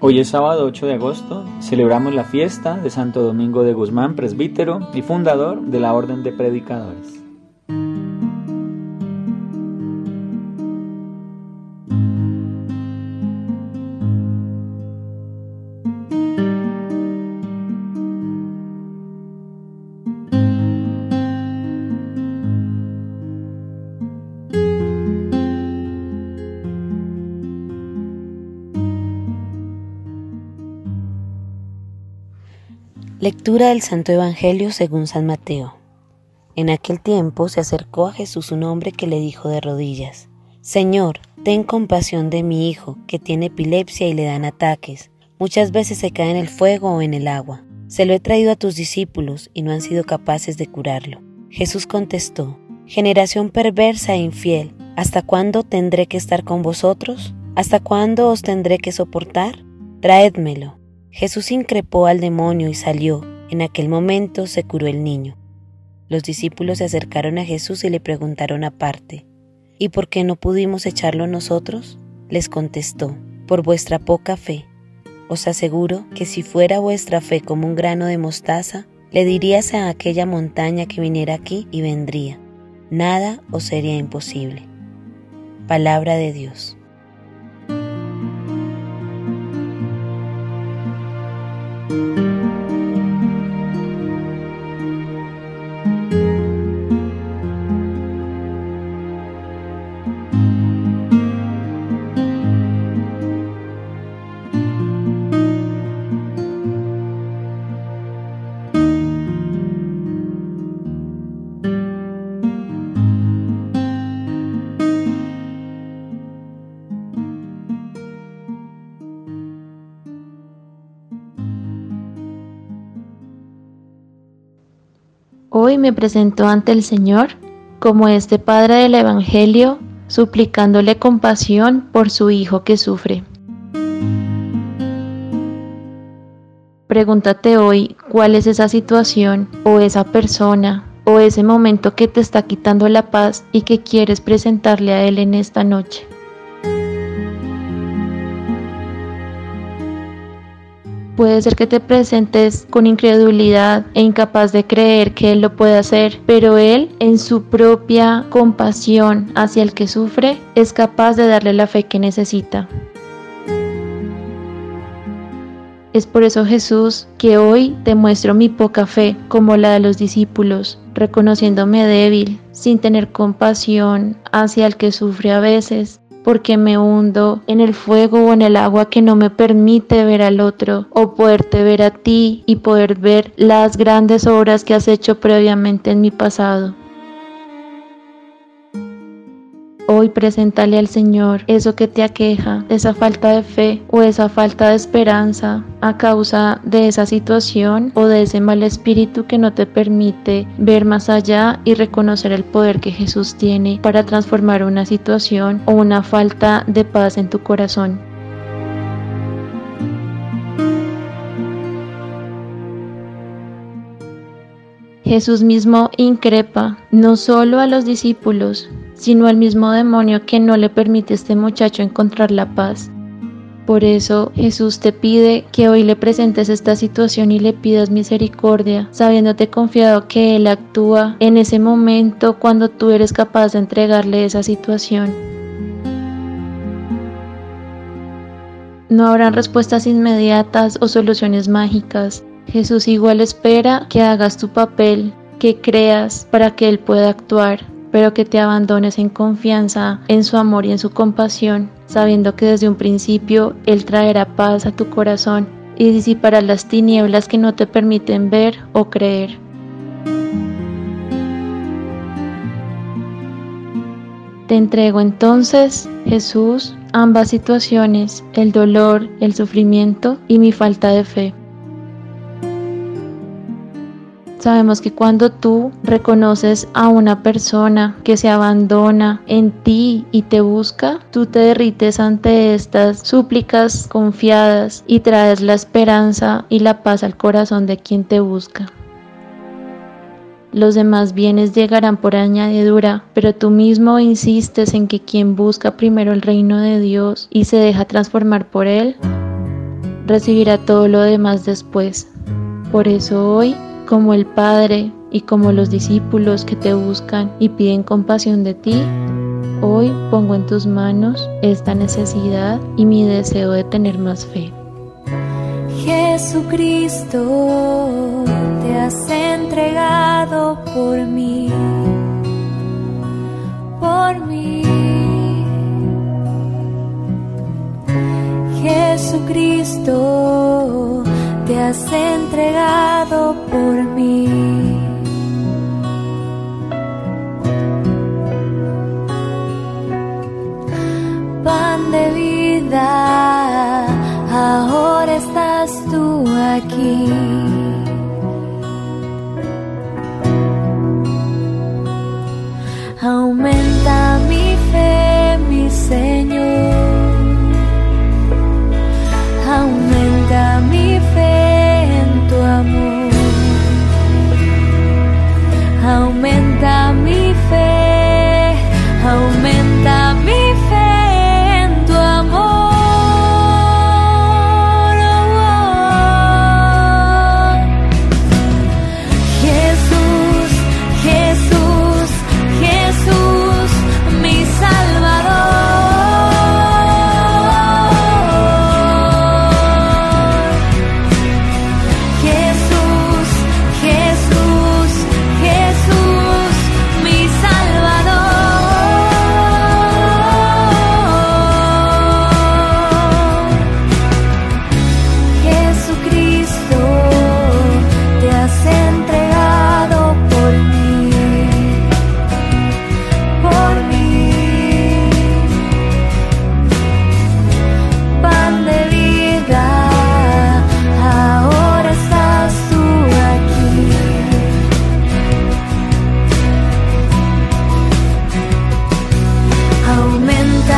Hoy es sábado 8 de agosto, celebramos la fiesta de Santo Domingo de Guzmán, presbítero y fundador de la Orden de Predicadores. Lectura del Santo Evangelio según San Mateo. En aquel tiempo se acercó a Jesús un hombre que le dijo de rodillas: Señor, ten compasión de mi hijo, que tiene epilepsia y le dan ataques. Muchas veces se cae en el fuego o en el agua. Se lo he traído a tus discípulos y no han sido capaces de curarlo. Jesús contestó: Generación perversa e infiel, ¿hasta cuándo tendré que estar con vosotros? ¿Hasta cuándo os tendré que soportar? Traédmelo. Jesús increpó al demonio y salió. En aquel momento se curó el niño. Los discípulos se acercaron a Jesús y le preguntaron aparte: ¿Y por qué no pudimos echarlo nosotros? Les contestó: por vuestra poca fe. Os aseguro que si fuera vuestra fe como un grano de mostaza, le dirías a aquella montaña que viniera aquí y vendría. Nada os sería imposible. Palabra de Dios. Hoy me presento ante el Señor como este Padre del Evangelio, suplicándole compasión por su Hijo que sufre. Pregúntate hoy cuál es esa situación o esa persona o ese momento que te está quitando la paz y que quieres presentarle a Él en esta noche. Puede ser que te presentes con incredulidad e incapaz de creer que Él lo puede hacer, pero Él, en su propia compasión hacia el que sufre, es capaz de darle la fe que necesita. Es por eso, Jesús, que hoy te muestro mi poca fe, como la de los discípulos, reconociéndome débil, sin tener compasión hacia el que sufre a veces, porque me hundo en el fuego o en el agua que no me permite ver al otro o poderte ver a ti y poder ver las grandes obras que has hecho previamente en mi pasado. Hoy preséntale al Señor eso que te aqueja, esa falta de fe o esa falta de esperanza a causa de esa situación o de ese mal espíritu que no te permite ver más allá y reconocer el poder que Jesús tiene para transformar una situación o una falta de paz en tu corazón. Jesús mismo increpa no solo a los discípulos, sino al mismo demonio que no le permite a este muchacho encontrar la paz. Por eso Jesús te pide que hoy le presentes esta situación y le pidas misericordia, sabiéndote confiado que Él actúa en ese momento cuando tú eres capaz de entregarle esa situación. No habrán respuestas inmediatas o soluciones mágicas. Jesús igual espera que hagas tu papel, que creas para que Él pueda actuar, pero que te abandones en confianza en su amor y en su compasión, sabiendo que desde un principio Él traerá paz a tu corazón y disipará las tinieblas que no te permiten ver o creer. Te entrego entonces, Jesús, ambas situaciones, el dolor, el sufrimiento y mi falta de fe. Sabemos que cuando tú reconoces a una persona que se abandona en ti y te busca, tú te derrites ante estas súplicas confiadas y traes la esperanza y la paz al corazón de quien te busca. Los demás bienes llegarán por añadidura, pero tú mismo insistes en que quien busca primero el reino de Dios y se deja transformar por Él, recibirá todo lo demás después. Por eso hoy, como el Padre y como los discípulos que te buscan y piden compasión de ti, hoy pongo en tus manos esta necesidad y mi deseo de tener más fe. Jesucristo, te has entregado por mí, por mí. Jesucristo, te has entregado por mí. Pan de vida, ahora estás tú aquí. Aumenta mi fe, mi Señor. Aumenta mi fe en tu amor. Aumenta mi fe, aumenta mi fe en tu amor. Jesús, Jesús, Jesús, mi Salvador. Jesús, Jesús, Jesús, mi Salvador. Jesucristo, te has entregado por mí, por mí. Pan de vida, ahora estás tú aquí. Aumenta